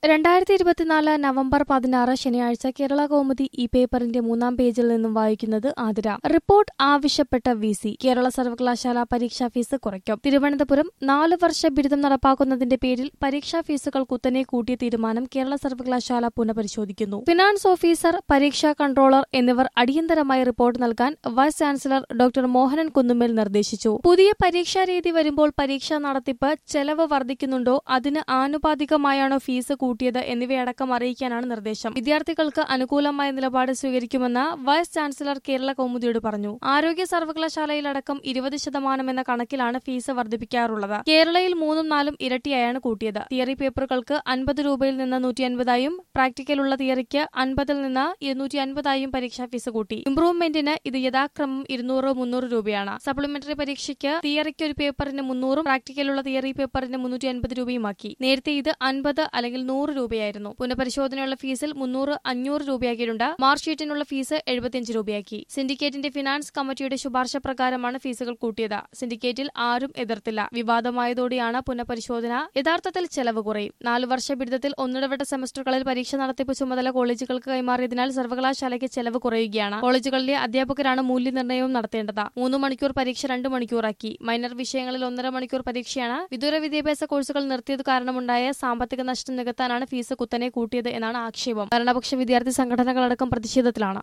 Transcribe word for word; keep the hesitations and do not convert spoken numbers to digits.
രണ്ടായിരത്തി ഇരുപത്തിനാല് നവംബർ പതിനാറ് ശനിയാഴ്ച കേരള കൗമുദി ഈ പേപ്പറിന്റെ മൂന്നാം പേജിൽ നിന്നും വായിക്കുന്നത് ആതിര. റിപ്പോർട്ട് ആവശ്യപ്പെട്ട വി സി കേരള സർവകലാശാല പരീക്ഷാ ഫീസ് കുറയ്ക്കും. തിരുവനന്തപുരം നാല് വർഷ ബിരുദം നടപ്പാക്കുന്നതിന്റെ പേരിൽ പരീക്ഷാ ഫീസുകൾ കുത്തനെ കൂട്ടിയ തീരുമാനം കേരള സർവകലാശാല പുനഃപരിശോധിക്കുന്നു. ഫിനാൻസ് ഓഫീസർ, പരീക്ഷാ കൺട്രോളർ എന്നിവർ അടിയന്തരമായി റിപ്പോർട്ട് നൽകാൻ vice chancellor doctor Mohanan Kunnummel നിർദ്ദേശിച്ചു. പുതിയ പരീക്ഷാ രീതി വരുമ്പോൾ പരീക്ഷാ നടത്തിപ്പ് ചെലവ് വർദ്ധിക്കുന്നുണ്ടോ, അതിന് ആനുപാതികമായാണോ ഫീസ് കൂട്ടിയത് എന്നിവയടക്കം അറിയിക്കാനാണ് നിർദ്ദേശം. വിദ്യാർത്ഥികൾക്ക് അനുകൂലമായ നിലപാട് സ്വീകരിക്കുമെന്ന് വൈസ് ചാൻസലർ കേരള കൗമുദിയോട് പറഞ്ഞു. ആരോഗ്യ സർവകലാശാലയിലടക്കം ഇരുപത് ശതമാനം എന്ന കണക്കിലാണ് ഫീസ് വർദ്ധിപ്പിക്കാറുള്ളത്. കേരളയിൽ മൂന്നും നാലും ഇരട്ടിയായാണ് കൂട്ടിയത്. തിയറി പേപ്പറുകൾക്ക് അൻപത് രൂപയിൽ നിന്ന് നൂറ്റി അൻപതായും പ്രാക്ടിക്കലുള്ള തിയറിക്ക് അൻപതിൽ നിന്ന് ഇരുന്നൂറ്റി അൻപതായും പരീക്ഷാ ഫീസ് കൂട്ടി. ഇംപ്രൂവ്മെന്റിന് ഇത് യഥാക്രമം ഇരുന്നൂറ് മുന്നൂറ് രൂപയാണ്. സപ്ലിമെന്ററി പരീക്ഷയ്ക്ക് തിയറിക്ക് ഒരു പേപ്പറിന് മുന്നൂറും പ്രാക്ടിക്കലുള്ള തിയറി പേപ്പറിന് മുന്നൂറ്റി അൻപത് രൂപയുമാക്കി. നേരത്തെ ഇത് അൻപത് അല്ലെങ്കിൽ നൂറ് രൂപയായിരുന്നു. പുനഃപരിശോധനയുള്ള ഫീസിൽ മുന്നൂറ് അഞ്ഞൂറ് രൂപയാക്കിയിട്ടുണ്ട്. മാർക്ക് ഷീറ്റിനുള്ള ഫീസ് എഴുപത്തിയഞ്ച് രൂപയാക്കി. സിൻഡിക്കേറ്റിന്റെ ഫിനാൻസ് കമ്മിറ്റിയുടെ ശുപാർശ പ്രകാരമാണ് ഫീസുകൾ കൂട്ടിയത്. സിൻഡിക്കേറ്റിൽ ആരും എതിർത്തില്ല. വിവാദമായതോടെയാണ് പുനഃപരിശോധന. യഥാർത്ഥത്തിൽ ചെലവ് കുറയും. നാലു വർഷ ബിരുദത്തിൽ ഒന്നിടവിട്ട സെമസ്റ്ററുകളിൽ പരീക്ഷ നടത്തിപ്പ് ചുമതല കോളേജുകൾക്ക് കൈമാറിയതിനാൽ സർവകലാശാലയ്ക്ക് ചെലവ് കുറയുകയാണ്. കോളേജുകളിലെ അധ്യാപകരാണ് മൂല്യനിർണ്ണയവും നടത്തേണ്ടത്. മൂന്ന് മണിക്കൂർ പരീക്ഷ രണ്ട് മണിക്കൂറാക്കി. മൈനർ വിഷയങ്ങളിൽ ഒന്നര മണിക്കൂർ പരീക്ഷയാണ്. വിദൂര വിദ്യാഭ്യാസ കോഴ്സുകൾ നിർത്തിയത് കാരണമുണ്ടായ സാമ്പത്തിക നഷ്ടം നികത്താനാണ് ഫീസ് കുത്തനെ കൂട്ടിയത് എന്നാണ് ആക്ഷേപം. ഭരണപക്ഷ വിദ്യാർത്ഥി സംഘടനകളടക്കം പ്രതിഷേധത്തിലാണ്.